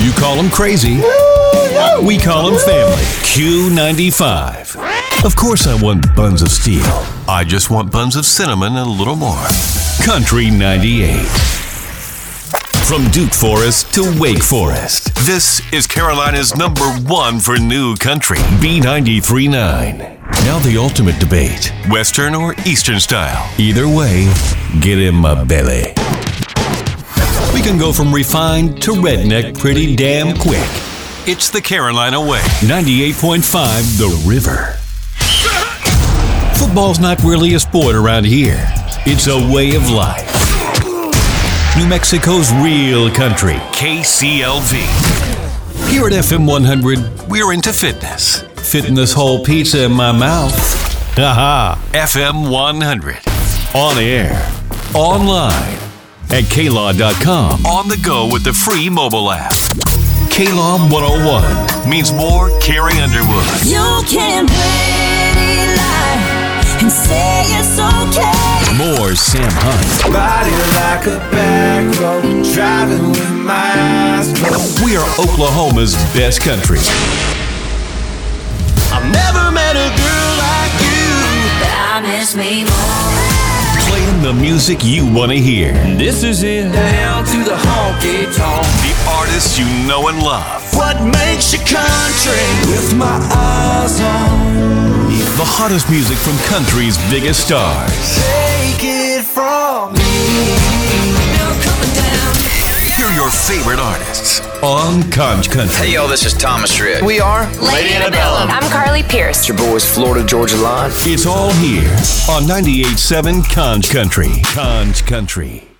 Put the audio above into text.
You call them crazy. We call them family. Q95. Of course I want buns of steel. I just want buns of cinnamon and a little more. Country 98. From Duke Forest to Wake Forest, this is Carolina's #1 for new country, B93.9. Now the ultimate debate, Western or Eastern style. Either way, get in my belly. We can go from refined to redneck pretty damn quick. It's the Carolina Way. 98.5 The River. Football's not really a sport around here. It's a way of life. New Mexico's real country, KCLV. Here at FM 100, we're into fitness. Fitting this whole pizza in my mouth. Haha. FM 100. On air. Online. At KLaw.com. On the go with the free mobile app. KLaw 101 means more Carrie Underwood. You can pretty lie and say it's okay. More Sam Hunt. Body like a back road, driving with my eyes closed. We are Oklahoma's best country. I've never met a girl like you. Promise me more. Playing the music you want to hear. This is it. Down to the honky tonk. The artists you know and love. What makes you country? With my eyes on. The hottest music from country's biggest stars. Take it from me. Now coming down. Hear your favorite artists on Conch Country. Hey, yo, this is Thomas Rhett. We are Lady Antebellum. I'm Carly Pierce. It's your boys, Florida Georgia Line. It's all here on 98.7 Conch Country. Conch Country.